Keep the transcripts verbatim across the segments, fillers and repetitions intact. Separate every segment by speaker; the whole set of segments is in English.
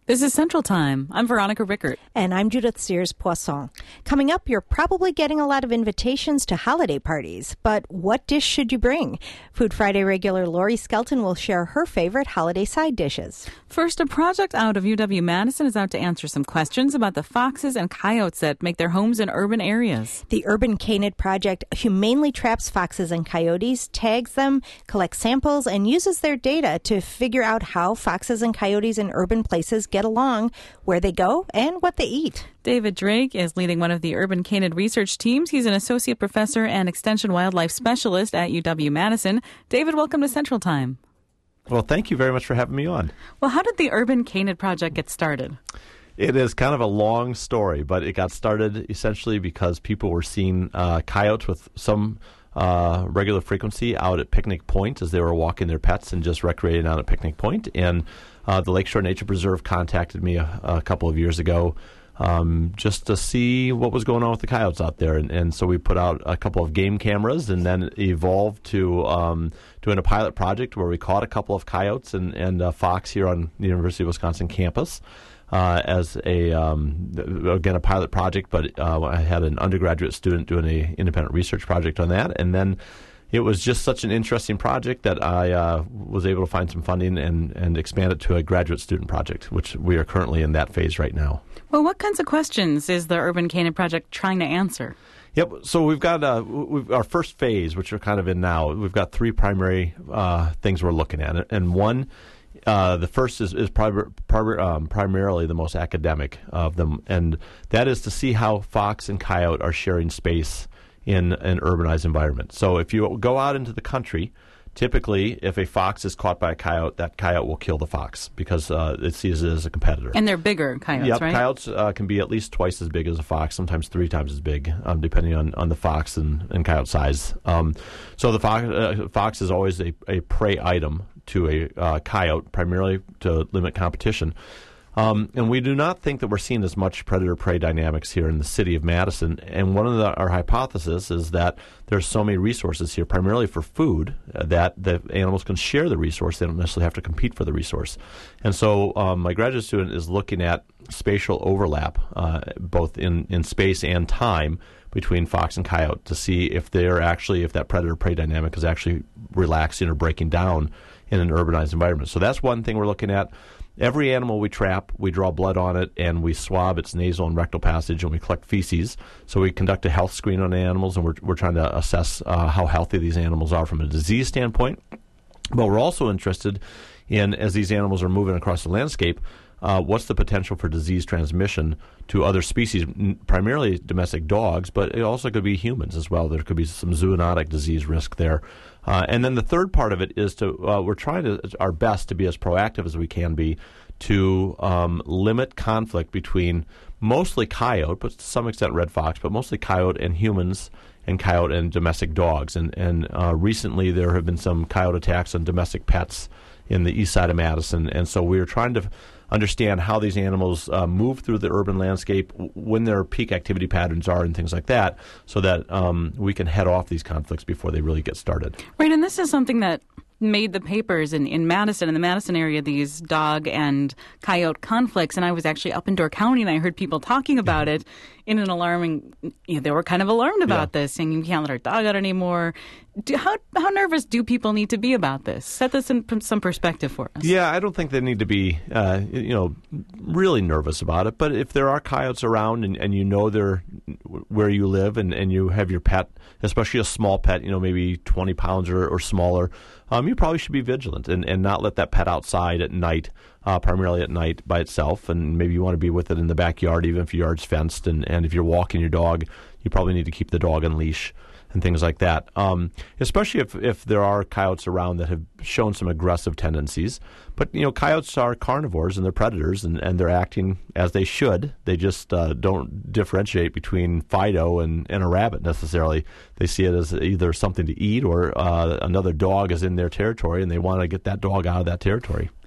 Speaker 1: This is Central Time. I'm Veronica Rickert.
Speaker 2: And I'm Judith Sears-Poisson. Coming up, you're probably getting a lot of invitations to holiday parties, but what dish should you bring? Food Friday regular Lori Skelton will share her favorite holiday side dishes.
Speaker 1: First, a project out of U W-Madison is out to answer some questions about the foxes and coyotes that make their homes in urban areas.
Speaker 2: The Urban Canid Project humanely traps foxes and coyotes, tags them, collects samples, and uses their data to figure out how foxes and coyotes in urban places get along, where they go, and what they eat.
Speaker 1: David Drake is leading one of the Urban Canid research teams. He's an associate professor and extension wildlife specialist at U W-Madison. David, welcome to Central Time.
Speaker 3: Well, thank you very much for having me on.
Speaker 1: Well, how did the Urban Canid Project get started?
Speaker 3: It is kind of a long story, but it got started essentially because people were seeing uh, coyotes with some uh, regular frequency out at Picnic Point as they were walking their pets and just recreating out at Picnic Point. And uh, the Lakeshore Nature Preserve contacted me a, a couple of years ago um, just to see what was going on with the coyotes out there. And, and so we put out a couple of game cameras and then evolved to um, doing a pilot project where we caught a couple of coyotes and, and a fox here on the University of Wisconsin campus. Uh, as a, um, again, a pilot project, but uh, I had an undergraduate student doing an independent research project on that. And then it was just such an interesting project that I uh, was able to find some funding and, and expand it to a graduate student project, which we are currently in that phase right now.
Speaker 1: Well, what kinds of questions is the Urban Canid Project trying to answer?
Speaker 3: Yep. So we've got uh, we've, our first phase, which we're kind of in now. We've got three primary uh, things we're looking at. And one Uh, the first is, is prim- prim- um, primarily the most academic of them, and that is to see how fox and coyote are sharing space in an urbanized environment. So if you go out into the country, typically if a fox is caught by a coyote, that coyote will kill the fox because uh, it sees it as a competitor.
Speaker 1: And they're bigger coyotes,
Speaker 3: yep,
Speaker 1: right?
Speaker 3: Coyotes uh, can be at least twice as big as a fox, sometimes three times as big, um, depending on, on the fox and, and coyote size. Um, so the fox, uh, fox is always a, a prey item to a uh, coyote, primarily to limit competition. Um, and we do not think that we're seeing as much predator-prey dynamics here in the city of Madison. And one of the, our hypotheses is that there's so many resources here, primarily for food, uh, that the animals can share the resource. They don't necessarily have to compete for the resource. And so um, my graduate student is looking at spatial overlap, uh, both in, in space and time, between fox and coyote to see if they're actually, if that predator-prey dynamic is actually relaxing or breaking down in an urbanized environment. So that's one thing we're looking at. Every animal we trap, we draw blood on it, and we swab its nasal and rectal passage, and we collect feces. So we conduct a health screen on animals, and we're, we're trying to assess uh, how healthy these animals are from a disease standpoint. But we're also interested in, as these animals are moving across the landscape, Uh, what's the potential for disease transmission to other species, n- primarily domestic dogs, but it also could be humans as well. There could be some zoonotic disease risk there. Uh, and then the third part of it is to, uh, we're trying to, our best to be as proactive as we can be to um, limit conflict between mostly coyote, but to some extent red fox, but mostly coyote and humans and coyote and domestic dogs. And, and uh, recently there have been some coyote attacks on domestic pets in the east side of Madison. And so we're trying to understand how these animals uh, move through the urban landscape, when their peak activity patterns are and things like that, so that um, we can head off these conflicts before they really get started.
Speaker 1: Right, and this is something that made the papers in, in Madison, in the Madison area, these dog and coyote conflicts. And I was actually up in Door County, and I heard people talking about it in an alarming, you know, they were kind of alarmed about yeah. this, saying you can't let our dog out anymore. Do, how how nervous do people need to be about this? Set this in some perspective for us.
Speaker 3: Yeah, I don't think they need to be, uh, you know, really nervous about it. But if there are coyotes around and, and you know they're where you live and, and you have your pet, especially a small pet, you know, maybe twenty pounds or, or smaller, um, you probably should be vigilant and, and not let that pet outside at night, uh, primarily at night by itself. And maybe you want to be with it in the backyard, even if your yard's fenced. And, and if you're walking your dog, you probably need to keep the dog on leash and things like that, um, especially if, if there are coyotes around that have shown some aggressive tendencies. But, you know, coyotes are carnivores and they're predators, and, and they're acting as they should. They just uh, don't differentiate between Fido and, and a rabbit necessarily. They see it as either something to eat or uh, another dog is in their territory, and they want to get that dog out of that territory.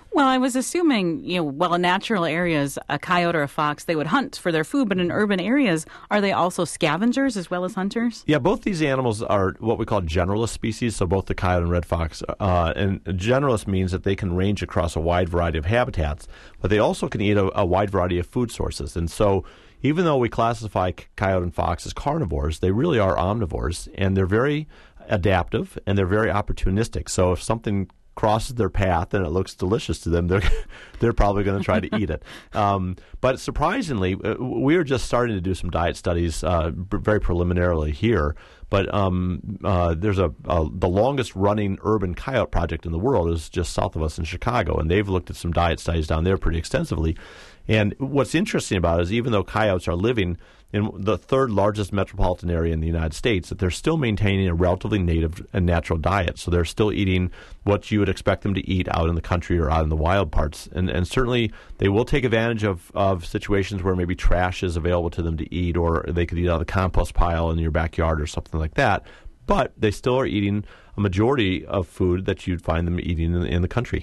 Speaker 1: Well, I was assuming, you know, well, in natural areas, a coyote or a fox, they would hunt for their food, but in urban areas, are they also scavengers as well as hunters?
Speaker 3: Yeah, both these animals are what we call generalist species, so both the coyote and red fox. Uh, and generalist means that they can range across a wide variety of habitats, but they also can eat a, a wide variety of food sources. And so even though we classify coyote and fox as carnivores, they really are omnivores, and they're very adaptive, and they're very opportunistic. So if something crosses their path and it looks delicious to them, they're they're probably going to try to eat it. Um, but surprisingly, we are just starting to do some diet studies uh, very preliminarily here. But um, uh, there's a, a the longest running urban coyote project in the world is just south of us in Chicago, and they've looked at some diet studies down there pretty extensively. And what's interesting about it is even though coyotes are living in the third largest metropolitan area in the United States, that they're still maintaining a relatively native and natural diet. So they're still eating what you would expect them to eat out in the country or out in the wild parts. And and certainly they will take advantage of, of situations where maybe trash is available to them to eat, or they could eat out of the compost pile in your backyard or something like that. But they still are eating a majority of food that you'd find them eating in, in the country.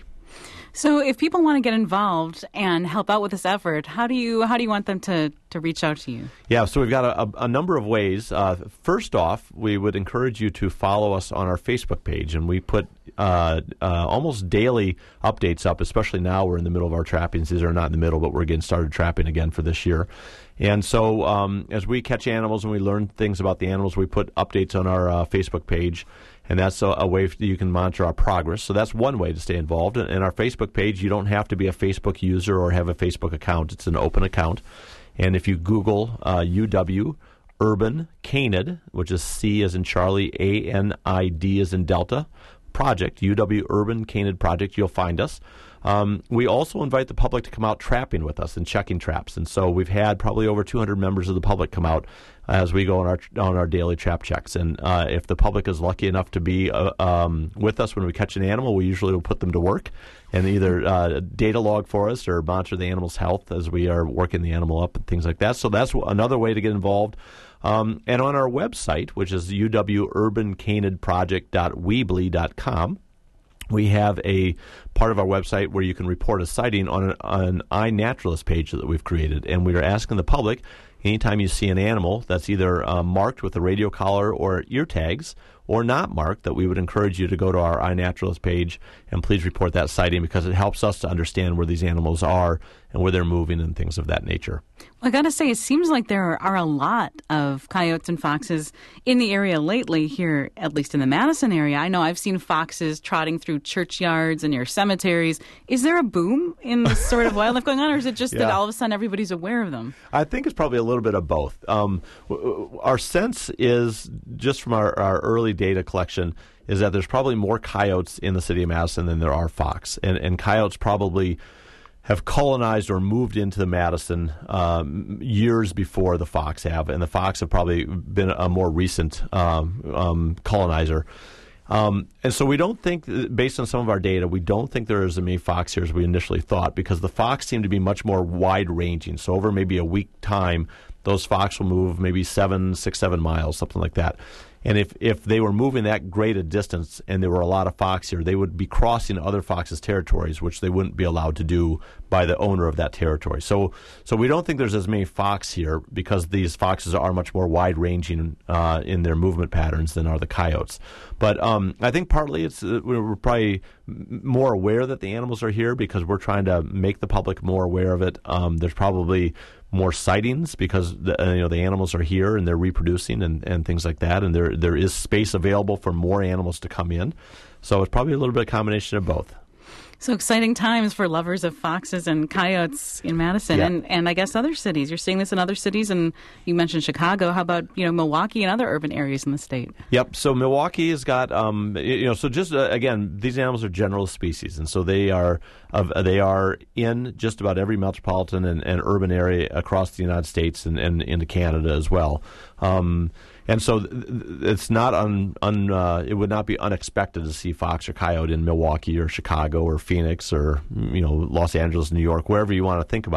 Speaker 1: So if people want to get involved and help out with this effort, how do you how do you want them to, to reach out to you?
Speaker 3: Yeah, so we've got a, a number of ways. Uh, first off, we would encourage you to follow us on our Facebook page, and we put uh, uh, almost daily updates up, especially now we're in the middle of our trappings. These are not in the middle, but we're getting started trapping again for this year. And so um, as we catch animals and we learn things about the animals, we put updates on our uh, Facebook page. And that's a, a way that you can monitor our progress. So that's one way to stay involved. In our Facebook page, you don't have to be a Facebook user or have a Facebook account. It's an open account. And if you Google uh, U W Urban Canid, which is C as in Charlie, A N I D as in Delta, Project, U W Urban Canid Project, you'll find us. Um, we also invite the public to come out trapping with us and checking traps. And so we've had probably over two hundred members of the public come out as we go on our on our daily trap checks. And uh, if the public is lucky enough to be uh, um, with us when we catch an animal, we usually will put them to work and either uh, data log for us or monitor the animal's health as we are working the animal up and things like that. So that's another way to get involved. Um, and on our website, which is u w urban canid project dot weebly dot com, we have a part of our website where you can report a sighting on an, on an iNaturalist page that we've created. And we are asking the public, anytime you see an animal that's either uh, marked with a radio collar or ear tags or not marked, that we would encourage you to go to our iNaturalist page and please report that sighting, because it helps us to understand where these animals are and where they're moving and things of that nature.
Speaker 1: Well, I got to say, it seems like there are a lot of coyotes and foxes in the area lately here, at least in the Madison area. I know I've seen foxes trotting through churchyards and near cemeteries. Is there a boom in this sort of wildlife going on, or is it just yeah. that all of a sudden everybody's aware of them?
Speaker 3: I think it's probably a little bit of both. Um, our sense is, just from our, our early data collection, is that there's probably more coyotes in the city of Madison than there are fox. And, and coyotes probably have colonized or moved into the Madison um, years before the fox have, and the fox have probably been a more recent um, um, colonizer. Um, and so we don't think, based on some of our data, we don't think there is as many fox here as we initially thought, because the fox seem to be much more wide-ranging. So over maybe a week time, those fox will move maybe seven, six, seven miles, something like that. And if, if they were moving that great a distance and there were a lot of fox here, they would be crossing other foxes' territories, which they wouldn't be allowed to do by the owner of that territory. So so we don't think there's as many fox here, because these foxes are much more wide-ranging uh, in their movement patterns than are the coyotes. But um, I think partly it's uh, we're probably more aware that the animals are here because we're trying to make the public more aware of it. Um, there's probably more sightings because the, uh, you know the animals are here and they're reproducing and, and things like that, and there there is space available for more animals to come in. So it's probably a little bit of combination of both.
Speaker 1: So exciting times for lovers of foxes and coyotes in Madison,
Speaker 3: yeah.
Speaker 1: and, and I guess other cities. You're seeing this in other cities, and you mentioned Chicago. How about you know Milwaukee and other urban areas in the state? Yep.
Speaker 3: So Milwaukee has got um, you know so just uh, again, these animals are general species, and so they are of uh, they are in just about every metropolitan and, and urban area across the United States and, and into Canada as well. Um, And so it's not un, un uh, it would not be unexpected to see fox or coyote in Milwaukee or Chicago or Phoenix or you know Los Angeles, New York, wherever you want to think about.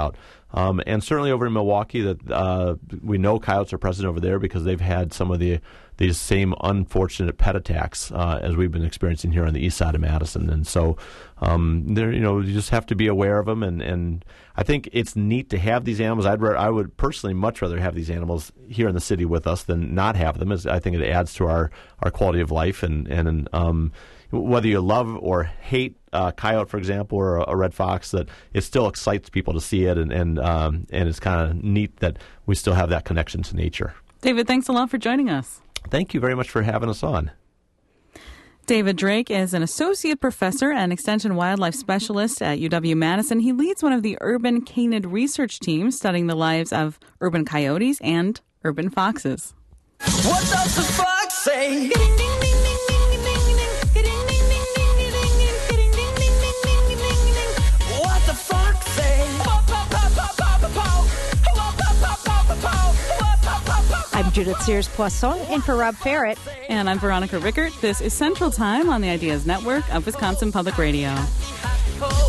Speaker 3: Um, and certainly over in Milwaukee, that uh, we know coyotes are present over there because they've had some of the these same unfortunate pet attacks uh, as we've been experiencing here on the east side of Madison. And so, um, there, you know, you just have to be aware of them. And, and I think it's neat to have these animals. I'd re- I would personally much rather have these animals here in the city with us than not have them. As I think it adds to our, our quality of life. And and um, whether you love or hate uh, coyote, for example, or a, a red fox, that it still excites people to see it, and and um, and it's kind of neat that we still have that connection to nature.
Speaker 1: David, thanks a lot for joining us.
Speaker 3: Thank you very much for having us on.
Speaker 1: David Drake is an associate professor and extension wildlife specialist at U W-Madison. He leads one of the urban canid research teams studying the lives of urban coyotes and urban foxes.
Speaker 4: What does the fox say? What the fox say?
Speaker 2: I'm Judith Sears-Poisson, in for Rob Ferret.
Speaker 1: And I'm Veronica Rickert. This is Central Time on the Ideas Network of Wisconsin Public Radio.